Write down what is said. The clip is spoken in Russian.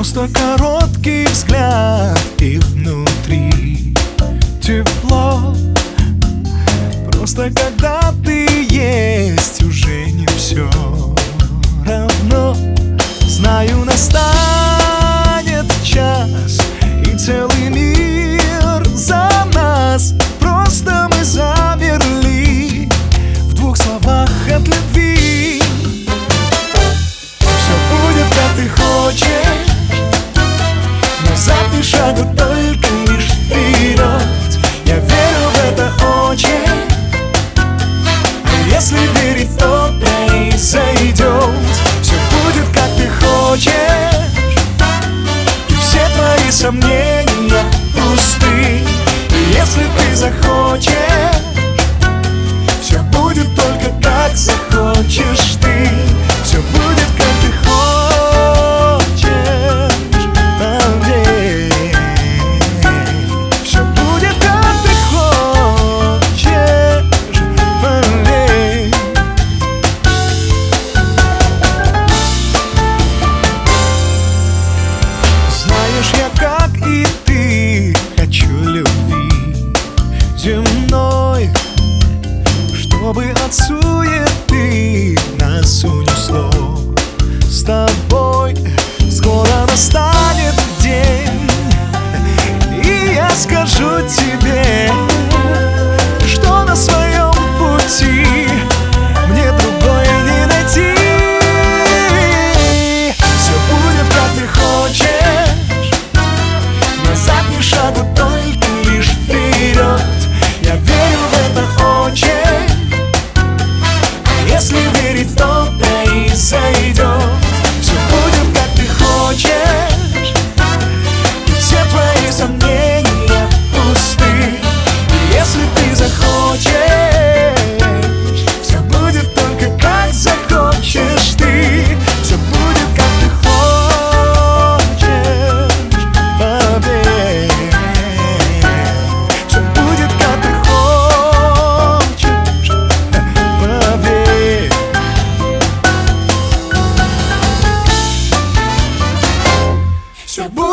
Просто короткий взгляд, и внутри тепло. Просто когда ты есть, уже не все равно. Знаю, настанет час, и целый мир за нас. Просто мы замерли в двух словах от любви. Все будет, как ты хочешь, назад ни шагу, только лишь вперед. Я верю в это очень, а если верить, то произойдет. Все будет, как ты хочешь, и все твои сомнения пусты. И если ты захочешь, все будет только как захочешь ты. Все будет, как ты хочешь, поверь. Все будет, как ты хочешь, поверь. Знаешь, я, как и ты, хочу любви земной, чтобы от суеты нас унесло с тобой. Скоро настанет день, и я скажу тебе, что на своем пути мне другой не найти. Все будет, как ты хочешь, назад ни шагу, только лишь вперед. Я верю в это очень, а если верить, то произойдет. Все будет, как ты хочешь, и все твои сомнения пусты. И если ты захочешь, все будет только как захочешь ты. Все будет, как ты хочешь, поверь. Все будет, как ты хочешь, поверь. Все будет.